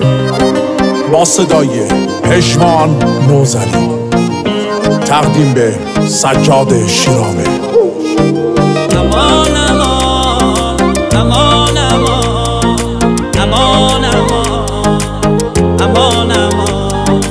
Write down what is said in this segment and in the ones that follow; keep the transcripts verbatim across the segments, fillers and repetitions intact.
با صدای پژمان نوذری، تقدیم به سجاد شیرازی. امان امان امان امان امان امان امان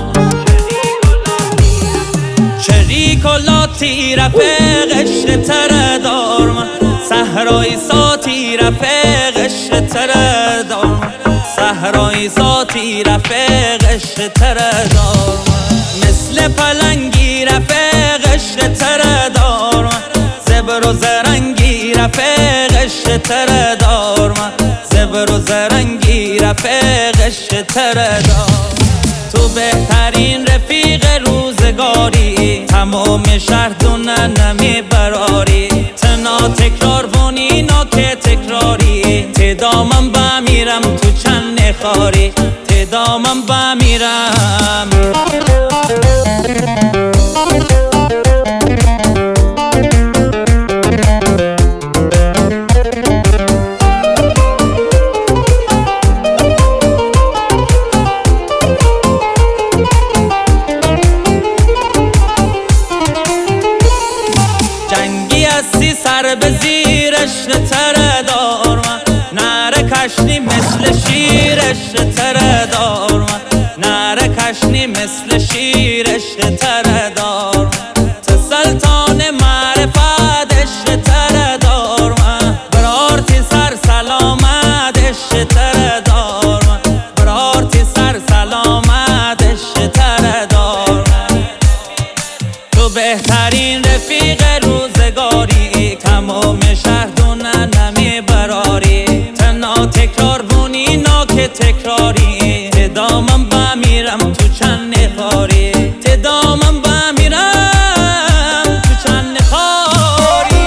شریک و لاتی رفقش تره دارم، صحرای ساتی رفقش تره دارم، صحرای ساتی رفقش تره دارم، مثل پلنگی رفقش تره دارم، زبر و زرنگی رفقش تره دارم، زبر و زرنگی رفقش تره دارم. تو بهترین رفیق روزگاری، تمام شهر دونه نمی براری، تنا تکرار بونی نا که تکراری، تدامم بمیرم تو چند نخاری، تدامم بمیرم. جنگی هستی سر به زیرش تره دارم، نره کشنی مثل شیرش تره دارم، نره کشنی مثل شیرش تره دارم، تو سلطان معرفتش تره دارم، برارتی سر سلامتش تره دارم، برارتی سر سلامتش تره دارم. تو بهترین رفیق روزگاری، تمام شهر دونه نمی براری، تنها تکرار بونی نا که تکراری، تدامم بمیرم تو چند نخاری، تدامم بمیرم تو چند نخاری.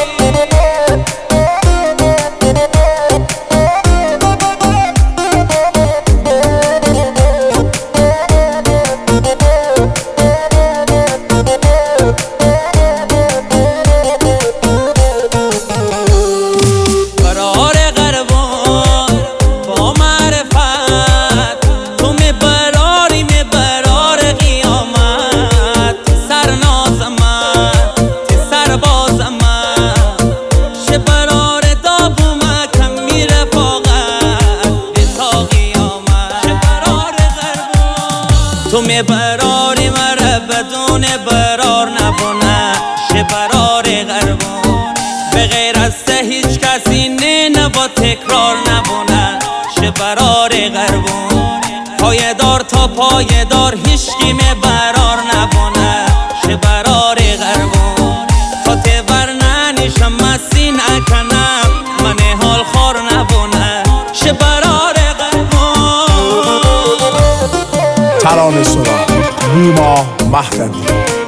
تو می براری مره بدون برار نبونه، شه برار غربون به غیر از هیچ کسی نه نبا تکرار نبونه، شه برار غربون پای دار تا پای دار هیچکی می برار نبونه، شه برار غربون تا تبر ننیشم مسی نکنم، من حال خور نبونه، شه برار غربون. ترانه سرا نیما مهدوی،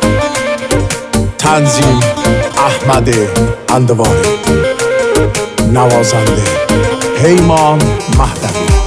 تنظیم احمد اندواری، نوازنده پیمان مهدوی.